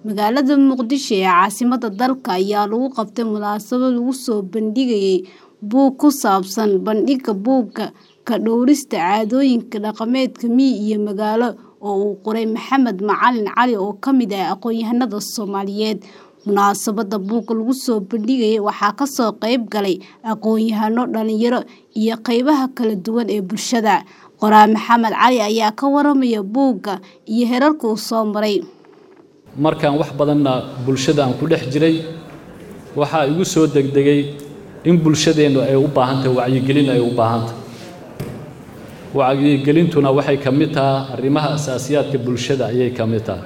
Magaalada Muqdisho ee caasimadda dalka ayaa lagu qabtay munaasabad lagu soo bandhigayay buug ku saabsan bandhigga buugga ka dhawrista caadooyinka dhaqameedka miyi iyo magaalo oo uu qoray Maxamed Macalin Cali oo ka mid ah aqoonyahanada Soomaaliyeed. Munaasabadda buugga lagu soo bandhigayay waxaa ka soo qayb galay aqoonyahano, dhalinyaro iyo qaybaha kala duwan ee bulshada. Qoraa Maxamed Cali ayaa ka waramaya buugga iyo heerarka uu soo maray. markaan wax badanna bulshada aan ku dhex jiray waxa igu soo degdegay in bulshadeenu ay u baahan tahay wacyigelin ay u baahan tahay wacyigelintuna waxay ka mid tahay arrimaha asaasiyaadka bulshada ayay ka mid tahay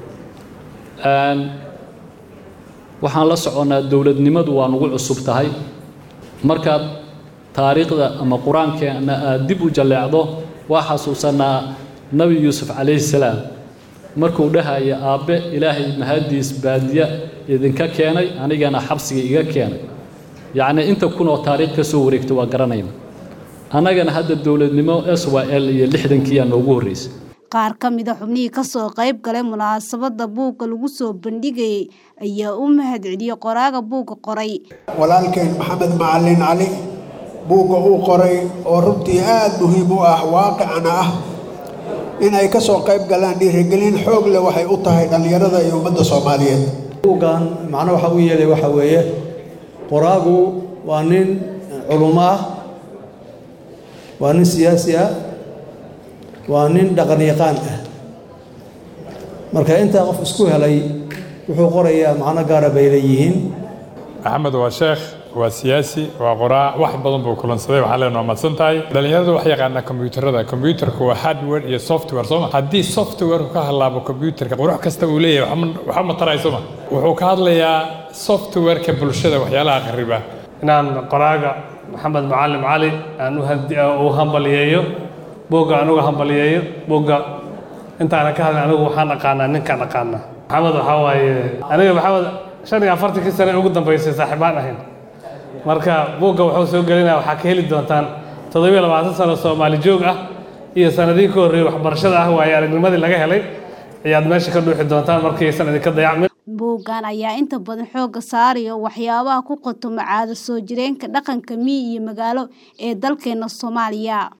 waxaan la soconaa dawladnimadu waa nagu cusub tahay marka taariikhda ama quraankeena aad dib u jaleecdo waa xasuusanaa nabi yuusuf calayhi salaam markuu dhahaya aabe ilaahay mahadiis baadiya idinka keenay anigana xabsiga iga keenay yacni inta kunoo taariikh ka soo wareegta waa garanayna annagana hadda dawladnimo SYL iyo 60kii aan ugu horeysay qaar ka mid ah xubnihii ka soo qayb galay munaasabadda buugga lagu soo bandhigayay ayaa u mahadceliyay qoraaga buugga qoray walaalkeen Maxamed Macalin Cali buugga uu qoray oo runtii aad muhiim u ah waaqicana ah inay ka soo qayb galaan dhiirigelin xoog leh waxay u tahay dhalinyarada iyo ummadda Soomaaliyeed. buuggan macna waxa uu yeelay waxa weeye qoraagu waa nin culimo ah waa nin siyaasi ah waa nin dhaqan yaqaan ah marka inta qof isku helay wuxuu qorayaa macna gaar ah bay leeyihiin. Axmed waa sheekh waa siyaasi waa qoraa wax badan buu kulansaday waxa leena madsan tahay dhalinyaradu wax yaqaan computerka waa hardware iyo software soo hadii software ka halaabo computerka qurux kasta uu leeyahay waxa ma tarayso wuxuu ka hadlayaa software-ka bulshada waxyaalaha qariba inaan qoraaga Maxamed Macalin Cali aan u hambaliyeeyo buugga anugu hambaliyeeyo buugga intaan ka hadlay anigu waxaan aqaanaa ninkaan aqaanaa Maxamed waxa waaye aniga Maxamed 45 sano ugu dambeysay saaxiibaan ahayn marka buugga wuxuu soo gelinayaa waxa ka heli doontaan 27 sano Soomaali joog ah iyo sanadii ka horeeyay waxbarashada ah waa aragnimadii laga helay ayaad meesha ka dhuuxi doontaan markii sanadii ka dayacmay. buuggan ayaa inta badan xooga saaraya waxyaabaha ku qotoma caado soo jireenka dhaqanka miyi iyo magaalo ee dalkeena Soomaaliya.